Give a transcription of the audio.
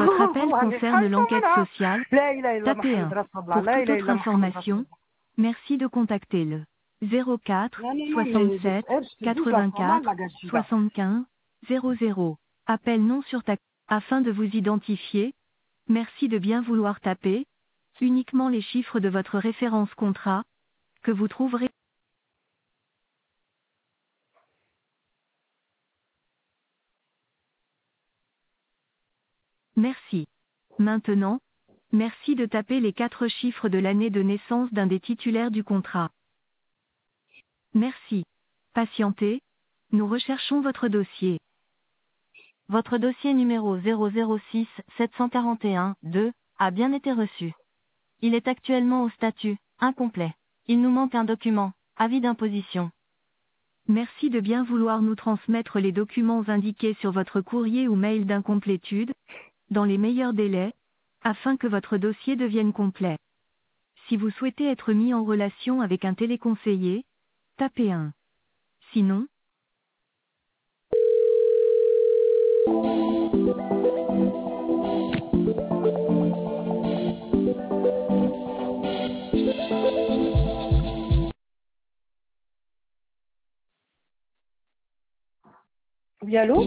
Votre appel concerne l'enquête sociale. لا إله إلا Tapez محمد 1. رسول الله Pour لا toute إله autre إلا محمد رسول information, الله. merci de contacter le 04 Non, non, non, mais 67 je te dis, je la sens mal, 84 la gâchis, là. 75 00. Appel non surtaxé. Afin de vous identifier, merci de bien vouloir taper uniquement les chiffres de votre référence contrat que vous trouverez. Merci. Maintenant, merci de taper les 4 chiffres de l'année de naissance d'un des titulaires du contrat. Merci. Patientez. Nous recherchons votre dossier. Votre dossier numéro 006 741 2 a bien été reçu. Il est actuellement au statut incomplet. Il nous manque un document, avis d'imposition. Merci de bien vouloir nous transmettre les documents indiqués sur votre courrier ou mail d'incomplétude, dans les meilleurs délais, afin que votre dossier devienne complet. Si vous souhaitez être mis en relation avec un téléconseiller, tapez 1. Sinon, Oui, allô?